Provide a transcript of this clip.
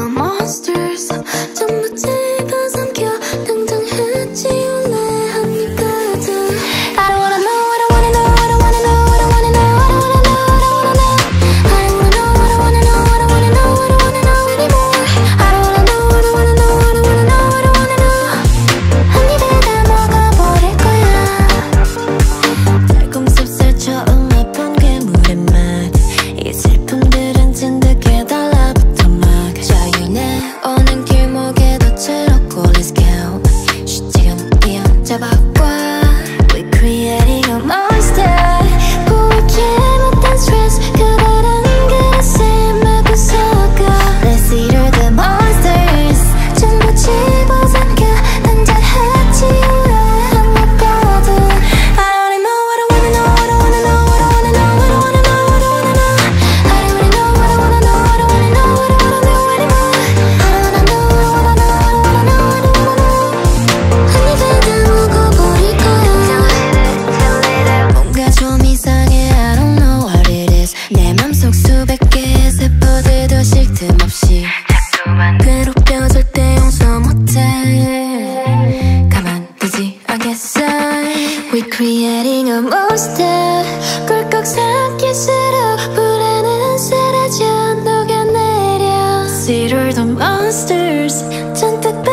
monsters 전부 집어삼켜 당장 해치울래 한 입 가득 I don't wanna know, I don't wanna know, I don't wanna know, I don't wanna know, I don't wanna know, I don't wanna know, I don't wanna know, I don't wanna know, I don't wanna know, I don't wanna know anymore I don't wanna know, I don't wanna know, I don't wanna know, I don't wanna know 한 입에 다 먹어버릴 거야 달콤 씁쓸 처음 맛본 괴물의 맛 이 슬픔들은 진득해 달라붙어 막 자유내 오는 길목에도 채롭고 Let's go 지금 이어 잡아봐 We creating a monster 보이지 못한 stress 그대란 그릇에 마구 섞어 Let's eat all the monsters 전부 집어삼켜 당장 해치울래 한 입 가득 I don't wanna know, I don't wanna know, I don't wanna know, I don't wanna know, I don't wanna know, I don't wanna know I don't wanna know, I don't wanna know, I don't wanna know, I don't wanna know anymore I don't wanna know, I don't wanna know, I don't wanna know, I don't wanna know 한 입에 다 먹어버릴 거야 뭔가 좀 이상해 I don't know what it is 내 맘속 수백 개의 세포들도 쉴 틈 없이 괴롭혀 절대 용서 못해 가만두지 않겠어 We creating a monster 꿀꺽 삼킬수록 불안은 사라져 녹아내려 See all the monsters 잔뜩